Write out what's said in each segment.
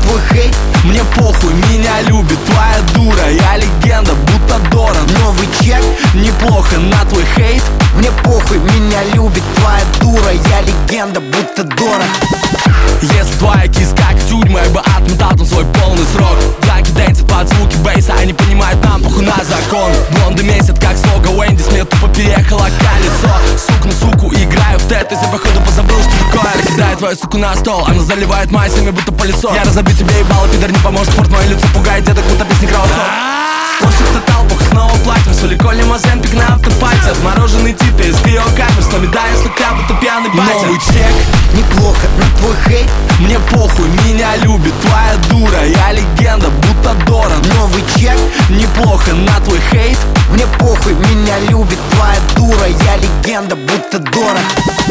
твой хейт, Мне похуй, меня любит твоя дура. Я легенда, будто Доран. новый чек. Неплохо на твой хейт. Мне похуй, меня любит твоя дура. Я легенда, будто Доран. Если твоя киска как тюрьма, я бы отмотал там свой полный срок. Джанки дэнсят под звуки бейса, они понимают, нам похуй на закон. Блонды месяц, как слога Уэнди, смех тупо переехало колесо. Сук на суку, играю в тет, я походу позабыл, что такое. Кидаю твою суку на стол, она заливает майсами, будто пылесос. Я разобью тебе ебало, пидор, не поможет спорт, мое лицо пугает деток, будто песни кровосос. Слушай, в толпах снова платим, соликоли маземпик на автопате. Отмороженный тип из биокамер, с медалью с локтя, будто пьяный батя. Новый чек, неплохо на твой хейт. Мне похуй, меня любит твоя дура. Я легенда, будто Доран. Новый чек. Неплохо на твой хейт. Мне похуй, меня любит твоя дура. Я легенда, будто Доран.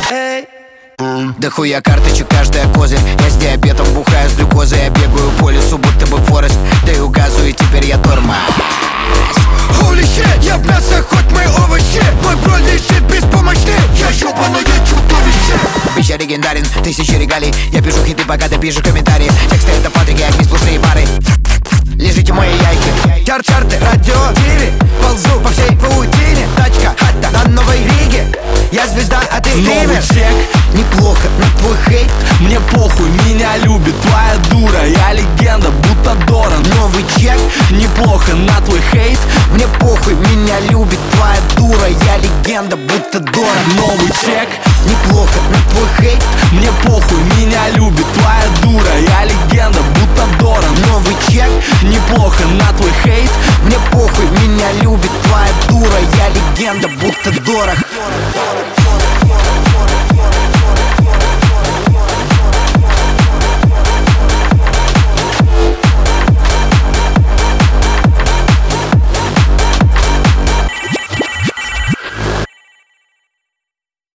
Да хуя карточек, каждая козырь. Я с диабетом бухаю с глюкозой. Я бегаю по лесу, будто бы Форест. Да и указываю, теперь я тормоз. Holy shit, я в мясо, хоть мы овощи. Мой бро лежит беспомощный. Я ёбаное чудовище. Бича легендарен, тысячи регалий. Я пишу хиты, пока ты пишешь комментарии. Тексты это Патрики, огни сплошные пары. Лежите мои яйки. Чарты, радио, тиви. Ползу по всей паутине. Тачка, хата на Новой Риге. Я звезда, а ты Новый стример. чек, Неплохо на твой хейт. мне похуй, меня любит твоя дура. Я легенда, будто Доран. Новый чек. Неплохо на твой хейт. Мне похуй, меня любит твоя дура. Я легенда, будто Доран. Новый чек, Неплохо на твой хейт. мне похуй, меня любит твоя дура. Я легенда, будто Доран. Новый чек. Неплохо на твой хейт. Мне похуй, меня любит твоя дура. Я легенда, будто Доран.